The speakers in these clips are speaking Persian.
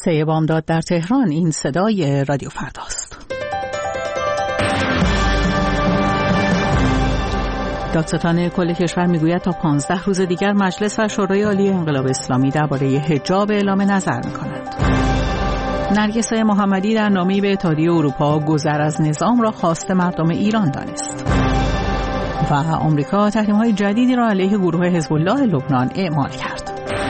جلسه بامداد در تهران. این صدای رادیو فرداست. دادستان کل کشور میگوید تا 15 روز دیگر مجلس و شورای عالی انقلاب اسلامی درباره حجاب اعلام نظر می‌کنند. نرگس محمدی در نامه‌ای به اتحادیه اروپا گذر از نظام را خواست مردم ایران دانست. و آمریکا تحریم‌های جدیدی را علیه گروه حزب الله لبنان اعمال کرد.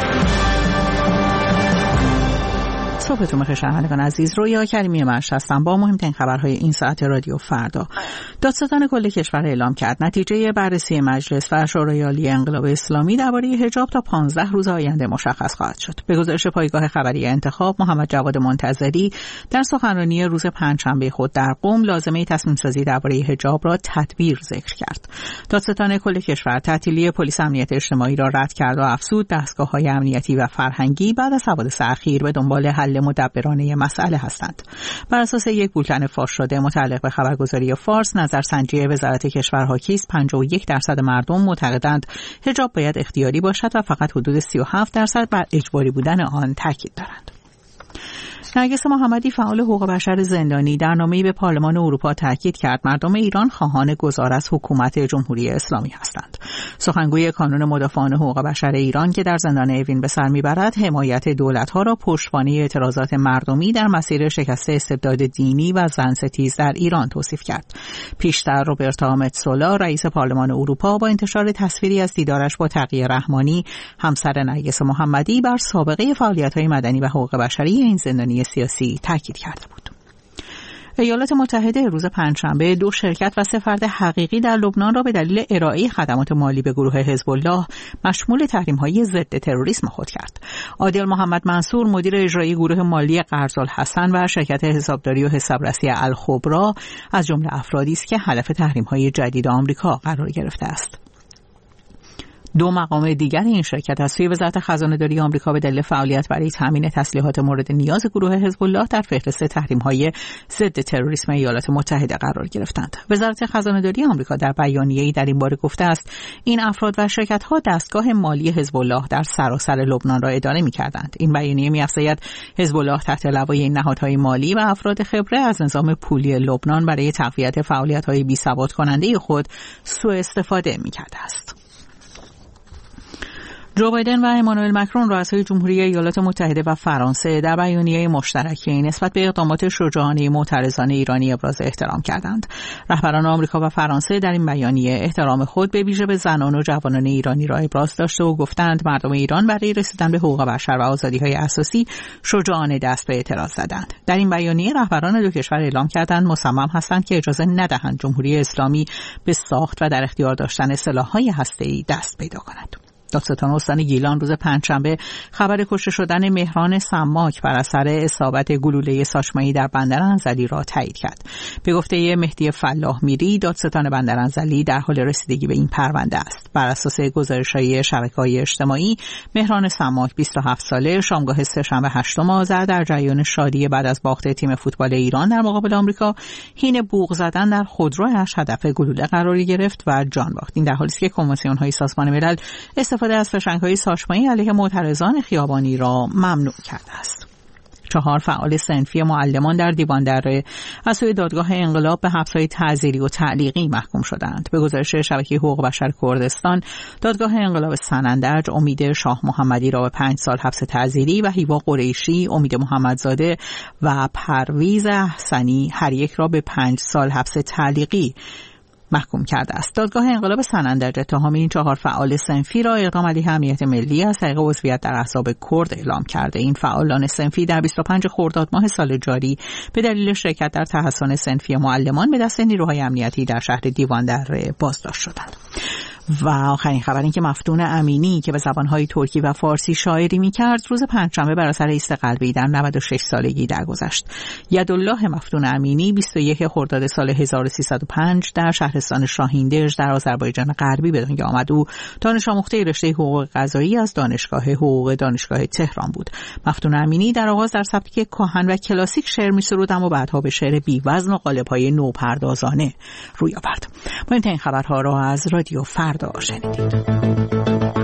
صبحتون بخیر شنوندگان عزیز، رویا کریمی منش هستم با مهمترین خبرهای این ساعت رادیو فردا. دادستان کل کشور اعلام کرد نتیجه بررسی مجلس و شورای عالی انقلاب اسلامی درباره حجاب تا 15 روز آینده مشخص خواهد شد. به گزارش پایگاه خبری انتخاب، محمد جواد منتظری در سخنرانی روز پنجشنبه خود در قم لازمه تصمیم سازی درباره حجاب را تدبیر ذکر کرد. دادستان کل کشور تعطیلی پلیس امنیت اجتماعی را رد کرد و افزود دستگاه‌های امنیتی و فرهنگی بعد از حوادث اخیر به دنبال حل مدبرانه مسئله هستند. بر اساس یک بولتن فاش شده متعلق به خبرگزاری فارس، نظرسنجی وزارت کشور حاکی است 51% مردم معتقدند حجاب باید اختیاری باشد و فقط حدود 37% بر اجباری بودن آن تاکید دارند. نرگس محمدی فعال حقوق بشر زندانی در نامه‌ای به پارلمان اروپا تاکید کرد مردم ایران خواهان گذار از حکومت جمهوری اسلامی هستند. سخنگوی کانون مدافعان حقوق بشر ایران که در زندان اوین به سر میبرد حمایت دولت‌ها را پشتوانه اعتراضات مردمی در مسیر شکست استبداد دینی و زنستیز در ایران توصیف کرد. پیشتر روبرتا متسولا رئیس پارلمان اروپا با انتشار تصویری از دیدارش با تقی رحمانی همسر نرگس محمدی بر سابقه فعالیت‌های مدنی و حقوق بشری این زندانی سیاسی تاکید کرده بود. ایالات متحده روز پنجشنبه 2 شرکت و 3 فرد حقیقی در لبنان را به دلیل ارائه خدمات مالی به گروه حزب الله مشمول تحریم‌های ضد تروریسم خود کرد. عادل محمد منصور مدیر اجرایی گروه مالی قرض‌الحسن و شرکت حسابداری و حسابرسی الخبرا از جمله افرادی است که هدف تحریم‌های جدید آمریکا قرار گرفته است. 2 مقام دیگر این شرکت از سوی وزارت خزانه‌داری آمریکا به دلیل فعالیت برای تامین تسلیحات مورد نیاز گروه حزب الله در فهرست تحریم‌های ضد تروریسم ایالات متحده قرار گرفتند. وزارت خزانه‌داری آمریکا در بیانیه‌ای در این باره گفته است این افراد و شرکت‌ها دستگاه مالی حزب الله در سراسر لبنان را اداره می‌کردند. این بیانیه می‌افزاید حزب الله تحت لوای این نهادهای مالی و افراد خبره از نظام پولی لبنان برای تقویت فعالیت‌های بی‌ثبات کننده خود سوء استفاده می‌کرده است. جو بایدن و امانوئل مکرون رؤسای جمهوری ایالات متحده و فرانسه در بیانیه مشترکی نسبت به اقدامات شجاعانه معترضان ایرانی ابراز احترام کردند. رهبران آمریکا و فرانسه در این بیانیه احترام خود به ویژه به زنان و جوانان ایرانی را ابراز داشته و گفتند مردم ایران برای رسیدن به حقوق بشر و آزادی‌های اساسی شجاعانه دست به اعتراض زدند. در این بیانیه رهبران 2 کشور اعلام کردند مصمم هستند که اجازه ندهند جمهوری اسلامی به ساخت و در اختیار داشتن سلاح‌های هسته‌ای دست پیدا کند. دادستان استان گیلان روز پنجشنبه خبر کشته شدن مهران سماک بر اثر اصابت گلوله ساچمه‌ای در بندر انزلی را تایید کرد. به گفته مهدی فلاح میری، دادستان بندر انزلی در حال رسیدگی به این پرونده است. بر اساس گزارش‌های شبکه‌های اجتماعی، مهران سماک 27 ساله شامگاه سه‌شنبه 8 آذر در جریان شادی بعد از باخت تیم فوتبال ایران در مقابل آمریکا، حین بوق زدن در خودرویش هدف گلوله قرار گرفت و جان باخت. این در حالی است که کنوانسیون‌های سازمان ملل استفاده از فشنگ‌های ساچمه‌ای علیه معترضان خیابانی را ممنوع کرده است. 4 فعال صنفی معلمان در دیواندره از سوی دادگاه انقلاب به حبس‌های تعزیری و تعلیقی محکوم شدند. به گزارش شبکه حقوق بشر کردستان، دادگاه انقلاب سنندج امید شاه محمدی را به 5 سال حبس تعزیری و هیوا قریشی، امید محمدزاده و پرویز احسنی هر یک را به 5 سال حبس تعلیقی محکوم کرده است. دادگاه انقلاب سنندج اتهام این 4 فعال صنفی را اقدام علیه امنیت ملی از طریق عضویت در احزاب کرد اعلام کرده. این فعالان صنفی در 25 خرداد ماه سال جاری به دلیل شرکت در تحصن صنفی معلمان به دست نیروهای امنیتی در شهر دیواندره بازداشت شدند. و آخرین خبر این که مفتون امینی که به زبانهای ترکی و فارسی شاعری می‌کرد روز پنجشنبه بر اثر ایست قلبی در 96 سالگی درگذشت. یدالله مفتون امینی 21 خرداد سال 1305 در شهرستان شاهیندژ در آذربایجان غربی به دنیا آمد. او دانش آموخته رشته حقوق قضایی از دانشگاه حقوق دانشگاه تهران بود. مفتون امینی در آغاز در سبک کهن و کلاسیک شعر می‌سرود، اما بعدها به شعر بی‌وزن و قالب‌های نوپردازانه روی آورد. ما این خبرها را از رادیو فردا شنیدید.